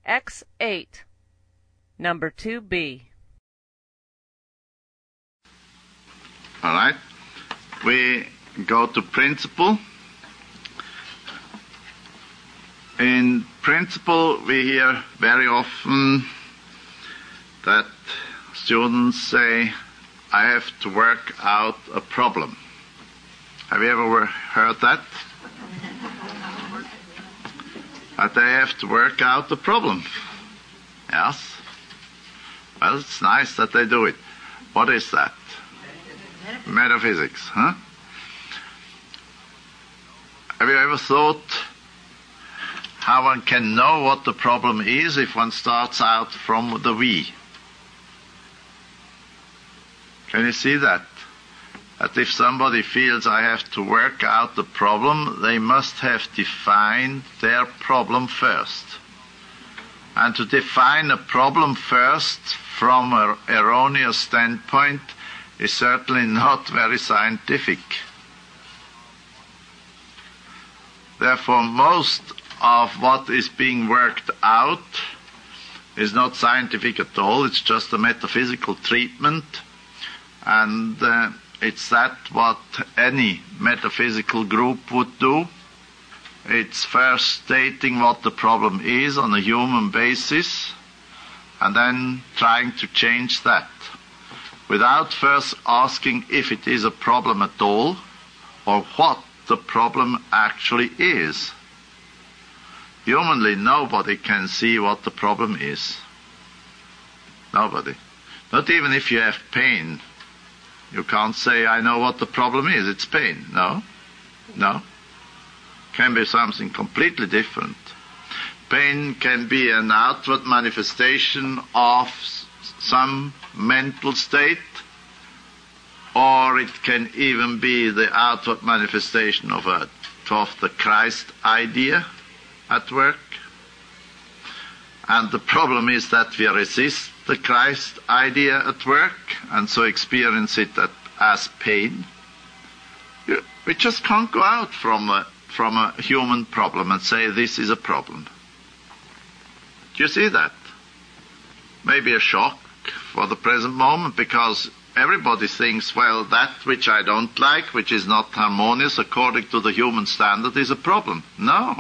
X8, number 2B. All right. We go to principle. In principle, we hear very often that students say, I have to work out a problem. Have you ever heard that? That they have to work out the problem. Yes? Well, it's nice that they do it. What is that? Metaphysics, huh? Have you ever thought how one can know what the problem is if one starts out from the we? Can you see that? That if somebody feels I have to work out the problem, they must have defined their problem first. And to define a problem first from an erroneous standpoint is certainly not very scientific. Therefore, most of what is being worked out is not scientific at all. It's just a metaphysical treatment. And it's that what any metaphysical group would do. It's first stating what the problem is on a human basis, and then trying to change that, without first asking if it is a problem at all, or what the problem actually is. Humanly, nobody can see what the problem is. Nobody. Not even if you have pain. You can't say, I know what the problem is, it's pain. No. Can be something completely different. Pain can be an outward manifestation of some mental state, or it can even be the outward manifestation of the Christ idea at work. And the problem is that we resist the Christ idea at work, and so experience it as pain. We just can't go out from a human problem and say this is a problem. Do you see that? Maybe a shock for the present moment, because everybody thinks, well, that which I don't like, which is not harmonious according to the human standard, is a problem. No.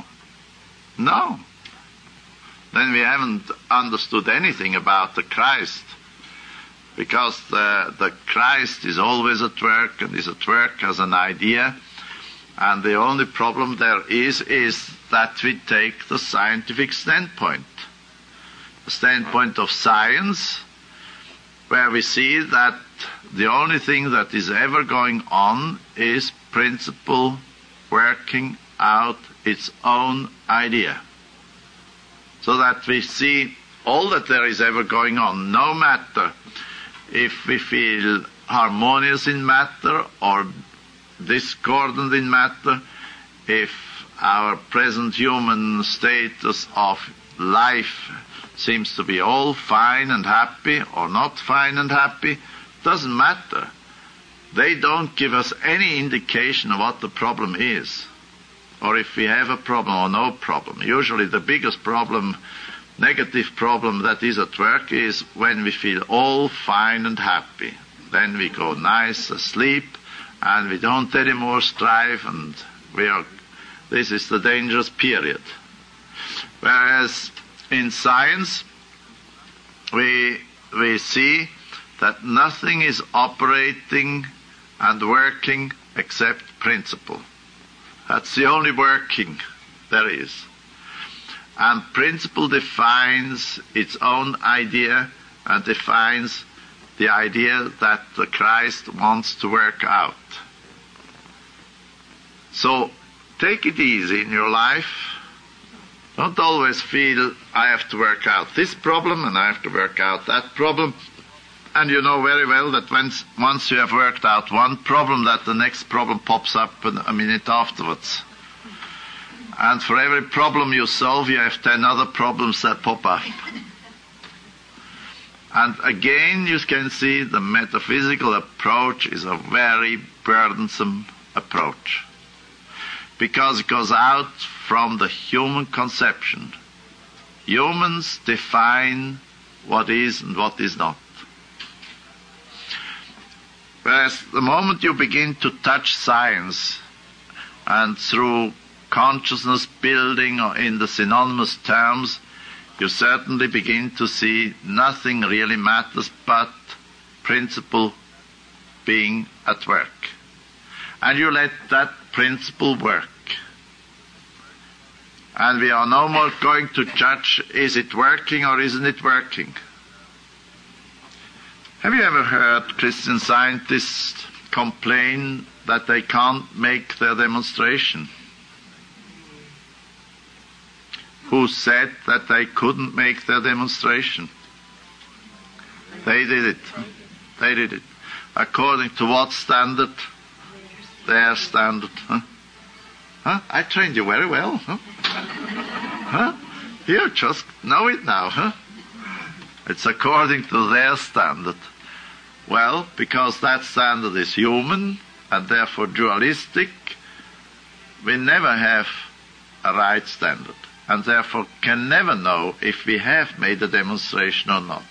Then we haven't understood anything about the Christ, because the Christ is always at work and is at work as an idea, and the only problem there is that we take the scientific standpoint, the standpoint of science, where we see that the only thing that is ever going on is principle working out its own idea. So that we see all that there is ever going on, no matter if we feel harmonious in matter or discordant in matter, if our present human status of life seems to be all fine and happy or not fine and happy, doesn't matter. They don't give us any indication of what the problem is, or if we have a problem or no problem. Usually the biggest problem, negative problem that is at work is when we feel all fine and happy. Then we go nice asleep and we don't anymore strive, and this is the dangerous period. Whereas in science we see that nothing is operating and working except principle. That's the only working there is. And principle defines its own idea and defines the idea that the Christ wants to work out. So take it easy in your life. Don't always feel I have to work out this problem and I have to work out that problem. And you know very well that once you have worked out one problem, that the next problem pops up a minute afterwards. And for every problem you solve, you have 10 other problems that pop up. And again, you can see the metaphysical approach is a very burdensome approach, because it goes out from the human conception. Humans define what is and what is not. Whereas the moment you begin to touch science, and through consciousness building or in the synonymous terms, you certainly begin to see nothing really matters but principle being at work. And you let that principle work. And we are no more going to judge, is it working or isn't it working? Have you ever heard Christian scientists complain that they can't make their demonstration? Who said that they couldn't make their demonstration? They did it. They did it. According to what standard? Their standard. Huh? I trained you very well. Huh? You just know it now. Huh? It's according to their standard. Well, because that standard is human and therefore dualistic, we never have a right standard, and therefore can never know if we have made a demonstration or not.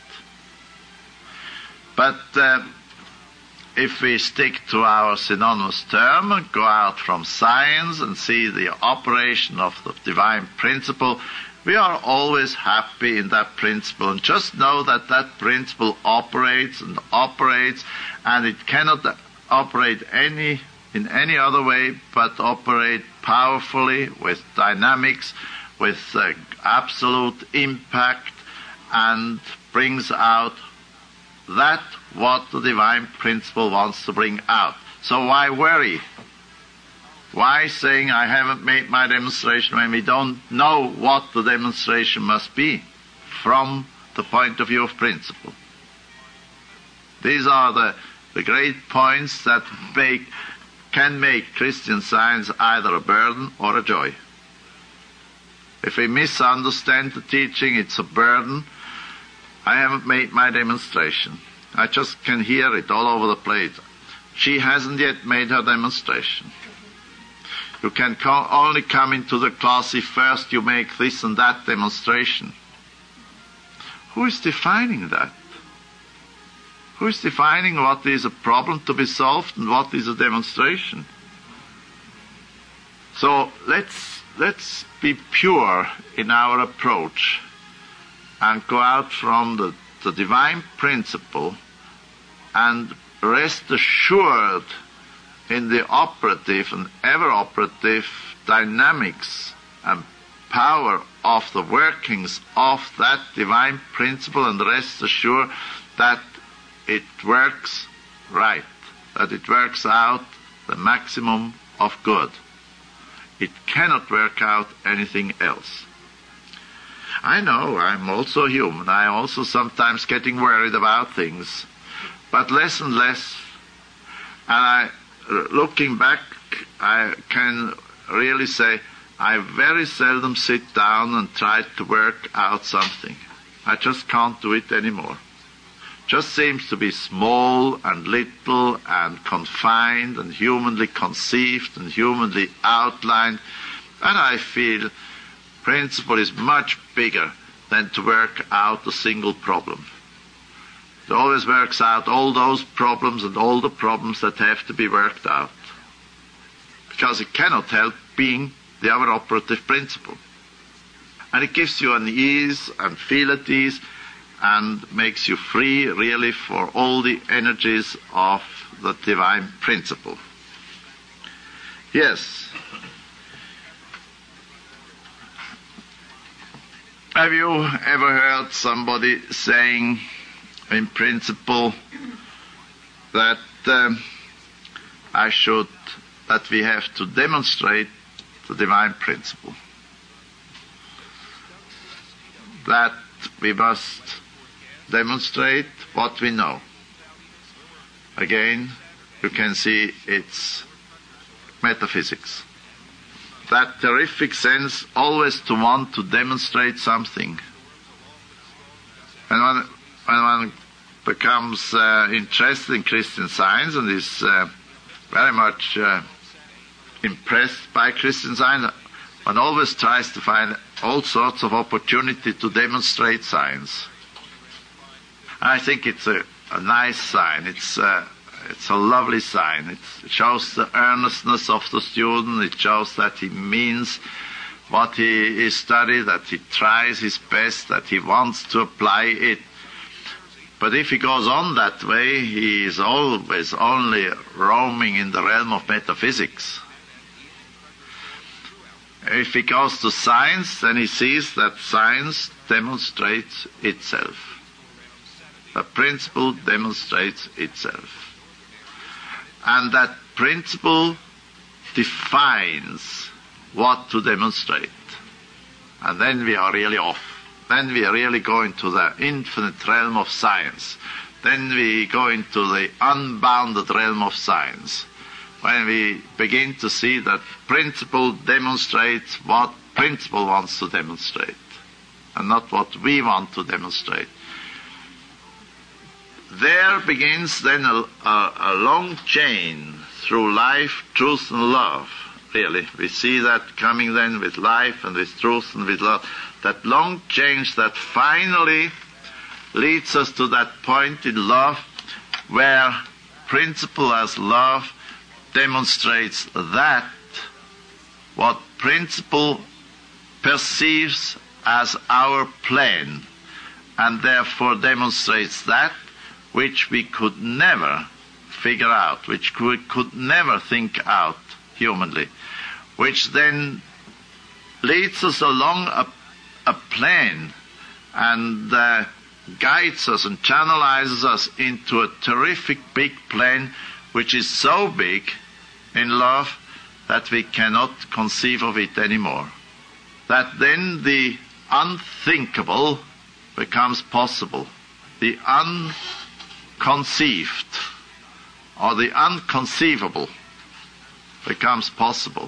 But if we stick to our synonymous term and go out from science and see the operation of the divine principle, we are always happy in that principle, and just know that that principle operates, and it cannot operate in any other way but operate powerfully with dynamics, with absolute impact, and brings out that what the divine principle wants to bring out. So why worry? Why saying I haven't made my demonstration when we don't know what the demonstration must be from the point of view of principle? These are the great points that can make Christian Science either a burden or a joy. If we misunderstand the teaching, it's a burden. I haven't made my demonstration. I just can hear it all over the place. She hasn't yet made her demonstration. You can only come into the class if first you make this and that demonstration. Who is defining that? Who is defining what is a problem to be solved and what is a demonstration? So let's be pure in our approach and go out from the divine principle and rest assured in the operative and ever-operative dynamics and power of the workings of that divine principle, and rest assured that it works right, that it works out the maximum of good. It cannot work out anything else. I know, I'm also human. I'm also sometimes getting worried about things, but less and less. And looking back, I can really say I very seldom sit down and try to work out something. I just can't do it anymore. Just seems to be small and little and confined and humanly conceived and humanly outlined. And I feel principle is much bigger than to work out a single problem. It always works out all those problems and all the problems that have to be worked out, because it cannot help being the other operative principle. And it gives you an ease and feel at ease and makes you free really for all the energies of the divine principle. Yes. Have you ever heard somebody saying in principle that that we have to demonstrate the divine principle? That we must demonstrate what we know. Again, you can see it's metaphysics. That terrific sense always to want to demonstrate something. And when one becomes interested in Christian Science and is very much impressed by Christian Science, one always tries to find all sorts of opportunity to demonstrate science. I think it's a nice sign. It's a lovely sign. It shows the earnestness of the student. It shows that he means what he studies, that he tries his best, that he wants to apply it. But if he goes on that way, he is always only roaming in the realm of metaphysics. If he goes to science, then he sees that science demonstrates itself. The principle demonstrates itself. And that principle defines what to demonstrate. And then we are really off. Then we really go into the infinite realm of science. Then we go into the unbounded realm of science. When we begin to see that principle demonstrates what principle wants to demonstrate, and not what we want to demonstrate. There begins then a long chain through life, truth, and love, really. We see that coming then with life and with truth and with love. That long chain that finally leads us to that point in love where principle as love demonstrates that what principle perceives as our plan, and therefore demonstrates that which we could never figure out, which we could never think out humanly, which then leads us along a plan and guides us and channelizes us into a terrific big plan, which is so big in love that we cannot conceive of it anymore. That then the unthinkable becomes possible. The unconceived or the unconceivable becomes possible.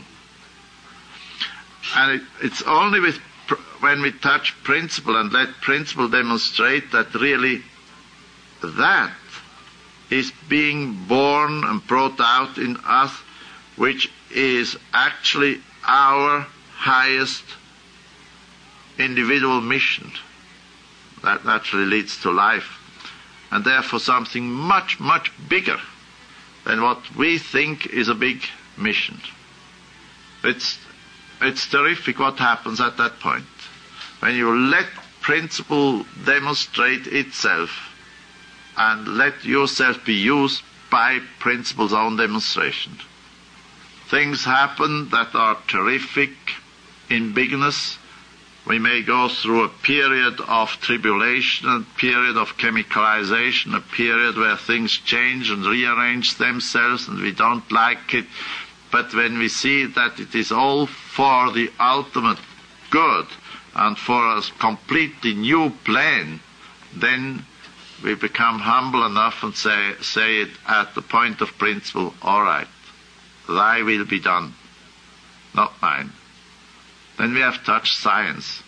And it's only when we touch principle and let principle demonstrate that really that is being born and brought out in us, which is actually our highest individual mission. That naturally leads to life, and therefore something much, much bigger than what we think is a big mission. It's terrific what happens at that point. When you let principle demonstrate itself and let yourself be used by principle's own demonstration. Things happen that are terrific in bigness. We may go through a period of tribulation, a period of chemicalization, a period where things change and rearrange themselves and we don't like it. But when we see that it is all for the ultimate good and for a completely new plan, then we become humble enough and say it at the point of principle, all right, thy will be done, not mine. Then we have touched science.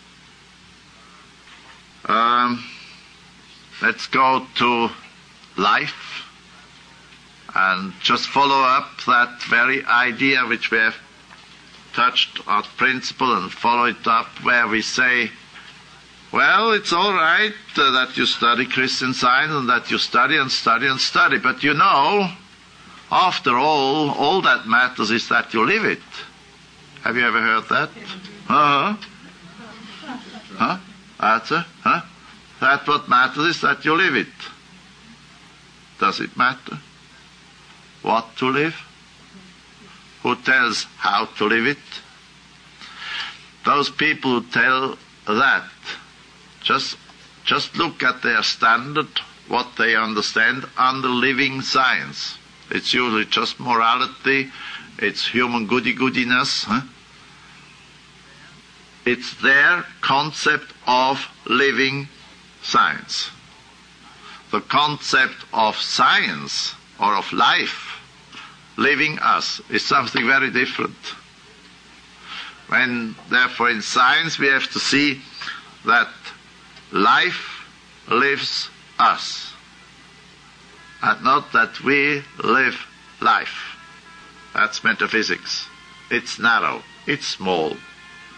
Let's go to life and just follow up that very idea which we have touched at principle and follow it up where we say, well, it's all right that you study Christian Science and that you study and study and study, but you know, after all that matters is that you live it. Have you ever heard that? Answer? That what matters is that you live it. Does it matter what to live? Who tells how to live it? Those people who tell that, just look at their standard, what they understand under living science. It's usually just morality, it's human goody-goodiness. It's their concept of living science. The concept of science or of life, living us, is something very different. When, therefore, in science we have to see that life lives us, and not that we live life. That's metaphysics. It's narrow, it's small,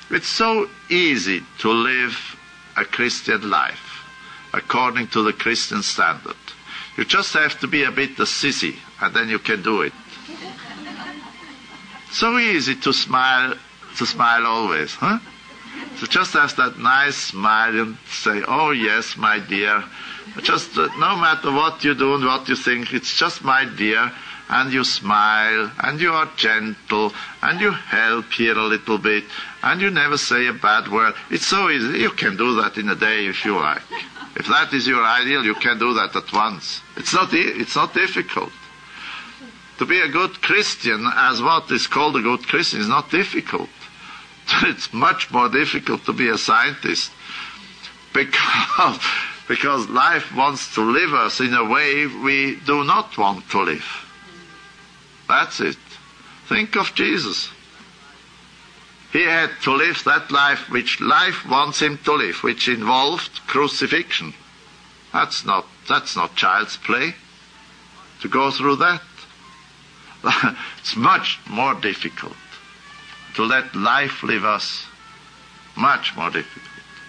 It's so easy to live a Christian life according to the Christian standard. You just have to be a bit a sissy, and then you can do it. So easy to smile always, huh? So just have that nice smile and say, "Oh yes, my dear." Just no matter what you do and what you think, it's just "my dear," and you smile, and you are gentle, and you help here a little bit, and you never say a bad word. It's so easy. You can do that in a day if you like. If that is your ideal, you can do that at once. It's not difficult. To be a good Christian, as what is called a good Christian, is not difficult. It's much more difficult to be a scientist, because life wants to live us in a way we do not want to live. That's it. Think of Jesus. He had to live that life which life wants him to live, which involved crucifixion. That's not child's play to go through that. It's much more difficult to let life live us. Much more difficult.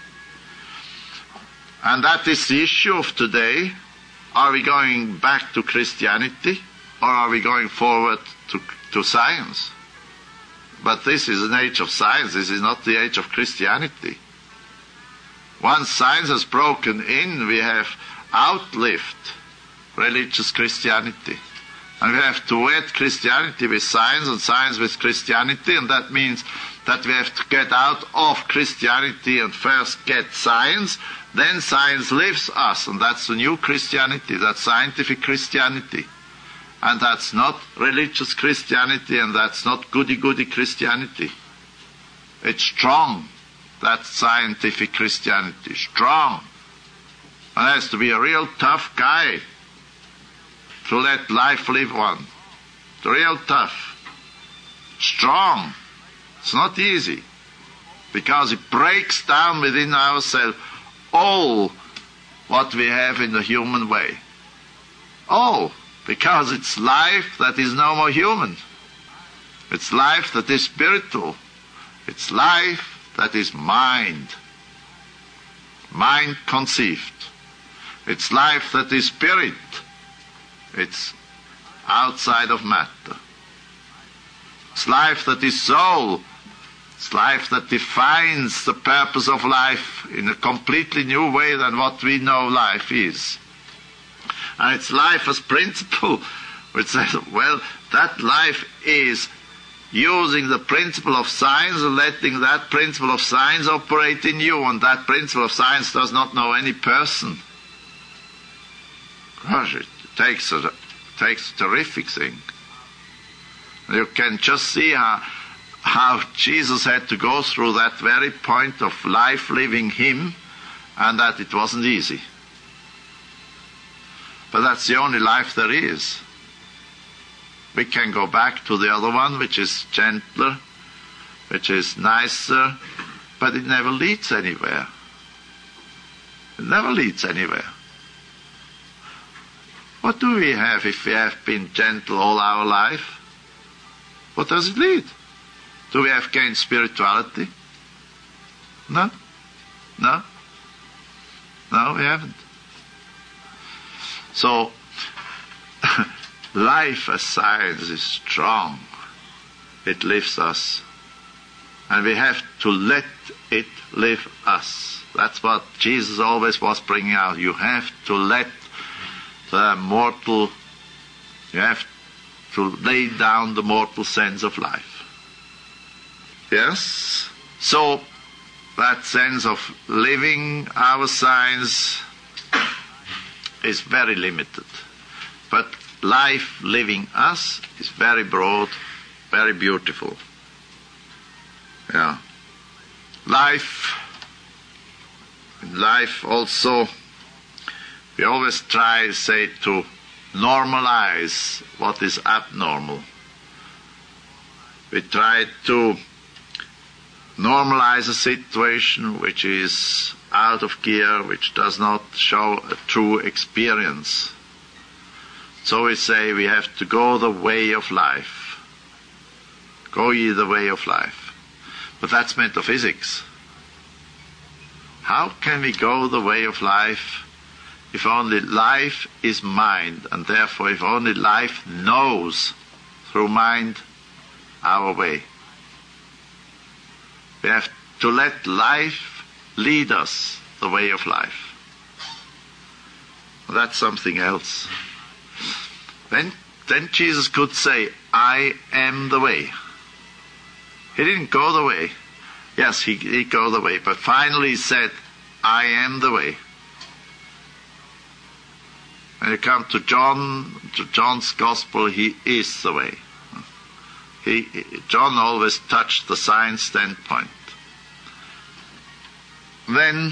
And that is the issue of today. Are we going back to Christianity, or are we going forward to science? But this is an age of science. This is not the age of Christianity. Once science has broken in, we have outlived religious Christianity. And we have to wed Christianity with science and science with Christianity, and that means that we have to get out of Christianity and first get science, then science lives us, and that's the new Christianity, that's scientific Christianity. And that's not religious Christianity, and that's not goody-goody Christianity. It's strong. That's scientific Christianity. Strong. And it has to be a real tough guy to let life live one. It's real tough. Strong. It's not easy. Because it breaks down within ourselves all what we have in the human way. All. Because it's life that is no more human. It's life that is spiritual. It's life that is mind. Mind conceived. It's life that is spirit. It's outside of matter. It's life that is soul. It's life that defines the purpose of life in a completely new way than what we know life is. And it's life as principle, which says, well, that life is using the principle of science and letting that principle of science operate in you, and that principle of science does not know any person. Gosh, it takes a terrific thing. You can just see how Jesus had to go through that very point of life living him, and that it wasn't easy. But that's the only life there is. We can go back to the other one, which is gentler, which is nicer, but it never leads anywhere. It never leads anywhere. What do we have if we have been gentle all our life? What does it lead? Do we have gained spirituality? No. No. No, we haven't. So, life as science is strong. It lives us. And we have to let it live us. That's what Jesus always was bringing out. You have to let the mortal, you have to lay down the mortal sense of life. Yes? So, that sense of living our science is very limited. But life living us is very broad, very beautiful. Yeah. In life also, we always try, say, to normalize what is abnormal. We try to normalize a situation which is out of gear, which does not show a true experience. So we say we have to go the way of life. Go ye the way of life. But that's metaphysics. How can we go the way of life if only life is mind, and therefore if only life knows through mind our way? We have to let life lead us the way of life. That's something else. Then Jesus could say, I am the way. He didn't go the way. Yes, he go the way, but finally he said, I am the way. When you come to John's Gospel, he is the way. John always touched the science standpoint. Then,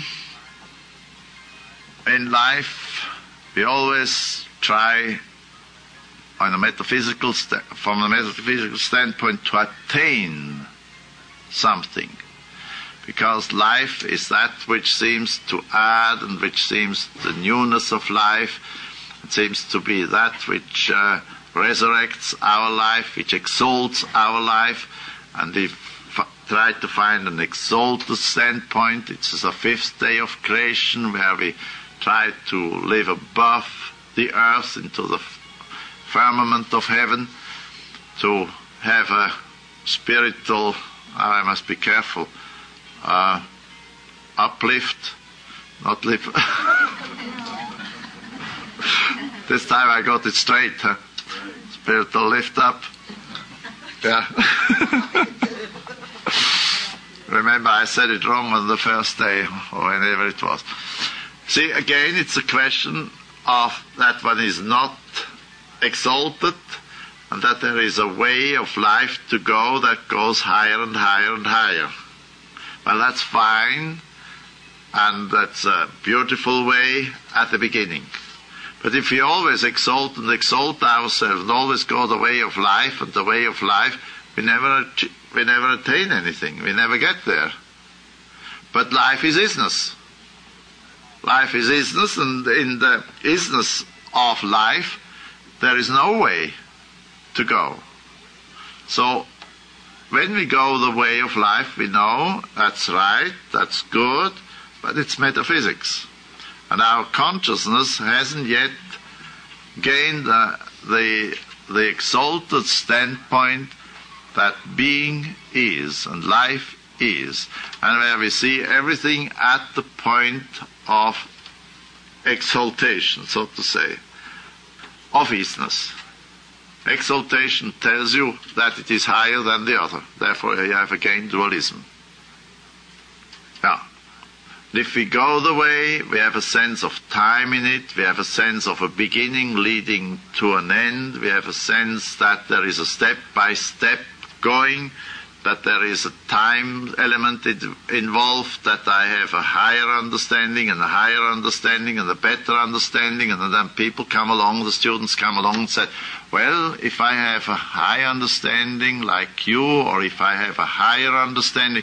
in life, we always try, from a metaphysical standpoint, to attain something. Because life is that which seems to add and which seems the newness of life. It seems to be that which resurrects our life, which exalts our life. And we try to find an exalted standpoint. It's the fifth day of creation where we try to live above the earth into the firmament of heaven, to have a spiritual, I must be careful, uplift, not lift. This time I got it straight, huh? Spiritual lift up. Yeah. Remember, I said it wrong on the first day, or whenever it was. See, again, it's a question of that one is not exalted, and that there is a way of life to go that goes higher and higher and higher. Well, that's fine, and that's a beautiful way at the beginning. But if we always exalt and exalt ourselves and always go the way of life and the way of life, we never attain anything. We never get there. But life is isness. Life is isness, and in the isness of life, there is no way to go. So, when we go the way of life, we know that's right, that's good, but it's metaphysics. And our consciousness hasn't yet gained the exalted standpoint that being is and life is, and where we see everything at the point of exaltation, so to say, of isness. Exaltation tells you that it is higher than the other. Therefore, you have again dualism. Now, if we go the way, we have a sense of time in it, we have a sense of a beginning leading to an end, we have a sense that there is a step-by-step going, that there is a time element involved, that I have a higher understanding and a higher understanding and a better understanding, and then people come along, the students come along and say, well, if I have a high understanding like you, or if I have a higher understanding,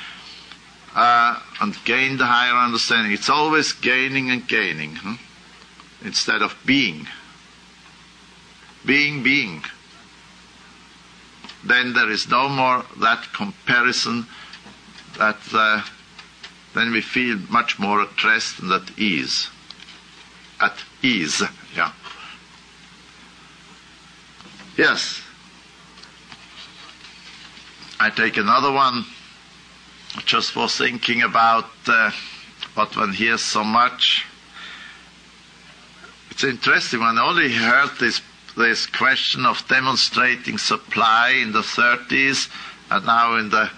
and gain the higher understanding, it's always gaining and gaining, instead of being. Being. Then there is no more that comparison, that then we feel much more at rest and at ease. At ease, yeah. Yes. I take another one. Just for thinking about what one hears so much. It's interesting, one only heard this question of demonstrating supply in the 30s and now in the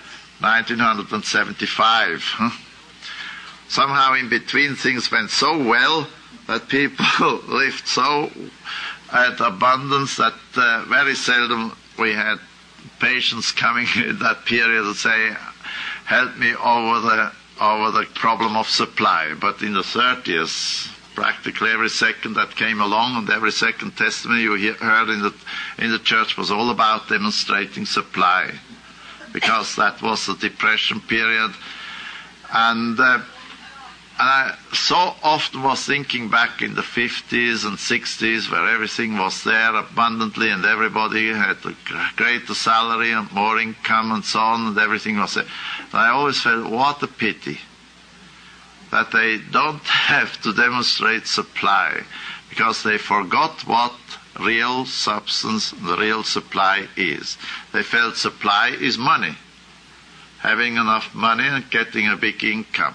1975. Somehow in between things went so well that people lived so at abundance that very seldom we had patients coming in that period and say, help me over the problem of supply. But in the 30s, practically every second that came along and every second testimony you heard in the church was all about demonstrating supply, because that was the depression period. And I so often was thinking back in the 50s and 60s where everything was there abundantly and everybody had a greater salary and more income and so on and everything was there. And I always felt, what a pity that they don't have to demonstrate supply, because they forgot what real substance, the real supply is. They felt supply is money, having enough money and getting a big income.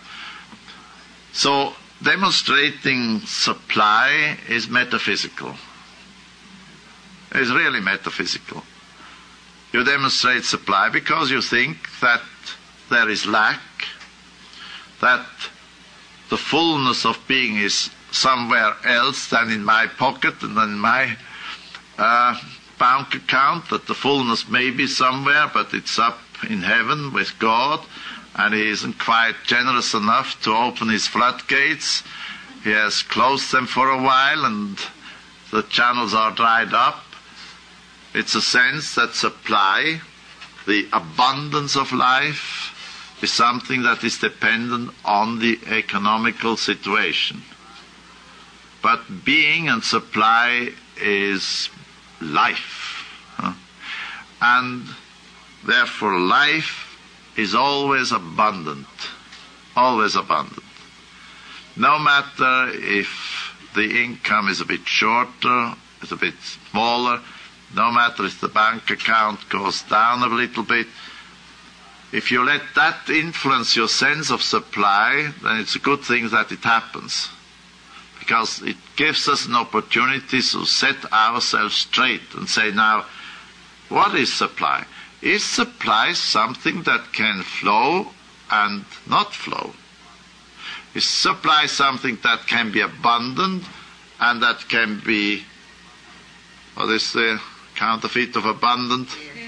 So demonstrating supply is metaphysical. It's really metaphysical. You demonstrate supply because you think that there is lack, that the fullness of being is somewhere else than in my pocket and in my bank account, that the fullness may be somewhere, but it's up in heaven with God. And he isn't quite generous enough to open his floodgates. He has closed them for a while and the channels are dried up. It's a sense that supply, the abundance of life, is something that is dependent on the economical situation. But being and supply is life. And therefore life is always abundant, always abundant. No matter if the income is a bit shorter, it's a bit smaller, no matter if the bank account goes down a little bit, if you let that influence your sense of supply, then it's a good thing that it happens, because it gives us an opportunity to set ourselves straight and say, now, what is supply? Is supply something that can flow and not flow? Is supply something that can be abundant and that can be, what is the counterfeit of abundant?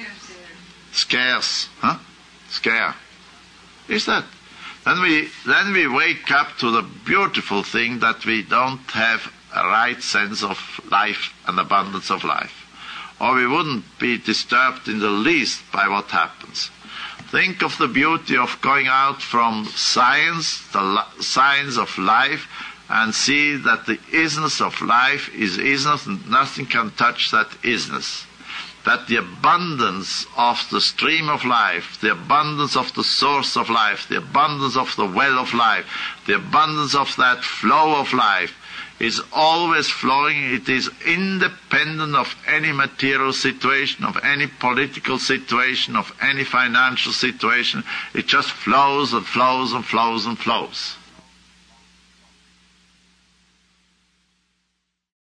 Scarce. Huh? Scare. Is that? Then we wake up to the beautiful thing that we don't have a right sense of life and abundance of life. Or we wouldn't be disturbed in the least by what happens. Think of the beauty of going out from science, the science of life, and see that the isness of life is isness and nothing can touch that isness. That the abundance of the stream of life, the abundance of the source of life, the abundance of the well of life, the abundance of that flow of life, is always flowing. It is independent of any material situation, of any political situation, of any financial situation. It just flows and flows and flows and flows.